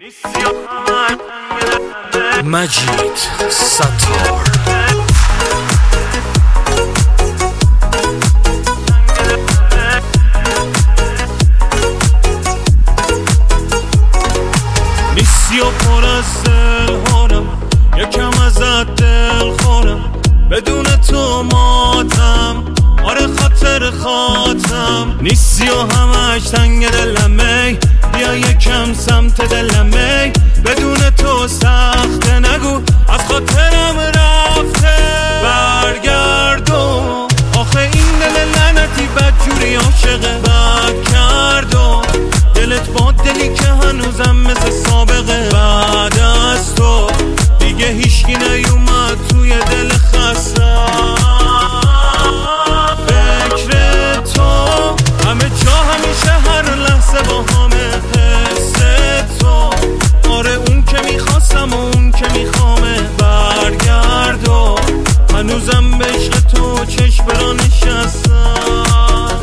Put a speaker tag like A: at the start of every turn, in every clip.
A: مجید ستار نیستی و پر از دلهارم، یکم ازت دل خورم، بدون تو ماتم، آره خاطر خاطم. نیستی و همش تنگ دلمه، بیا یکم سمت دلمه، بدون تو سخته، نگو از خاطرم رفته. برگردو آخه این دل لعنتی بدجوری عاشقه، بد کردو دلت با دلی که هنوزم مثل سابقه. بعد از تو دیگه هیچکی نیومد توی دل خستم. فکر تو همه جا همیشه هر لحظه با همه، حس تو آره اون که میخواستم و اون که میخوامه. برگردو هنوزم به عشق تو چشم برا نشستم.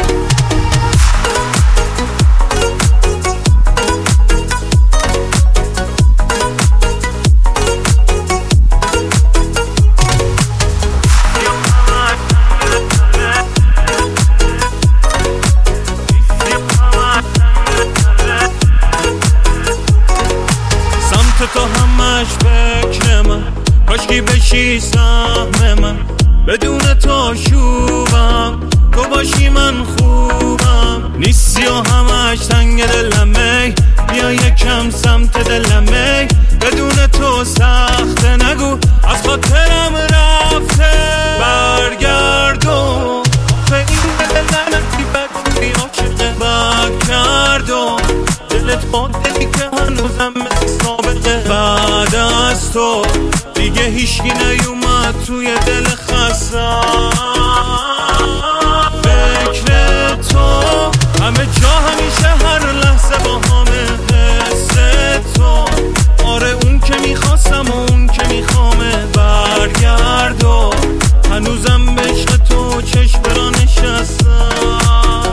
A: تو همش فکر من، کاشکی بشی سهم من، بدون تو شوبم، تو باشی من خوبم. نیستی و همش تنگ دلمه، بیا یکم سمت دلمه، بدون تو سخته، نگو از خاطرم رفته. برگردو آخه این دل لعنتی بدجوری عاشقه، بد کردو دلت با دلی که هنوزم مثل سابقه. بعد از تو دیگه هیچکی نیومد توی دل خستم. فکر تو همه جا همیشه هر لحظه با همه، حس تو آره اون که میخواستم و اون که میخوامه. برگردو هنوزم به عشق تو چشم برا نشستم.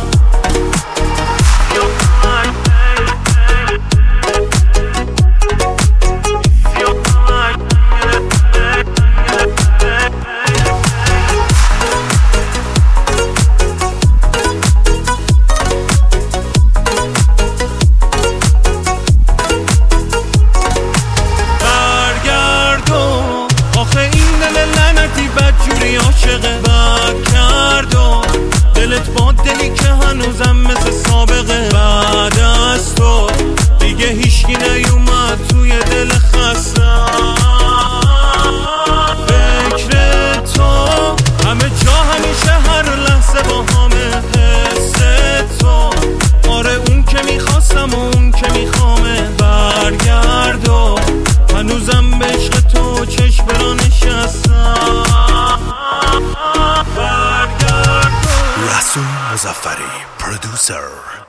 A: بدجوری عاشقه، بد کردو دلت با دلی که هنوزم مثل سابقه. بعد از تو دیگه هیچکی نیومد توی دل خستم. فکر تو همه جا همیشه هر لحظه با همه، حس تو آره اون که میخواستم و اون که میخوامه. برگردو هنوزم به عشق تو چشم برا نشستم.
B: رسول مظفری پرودوسر.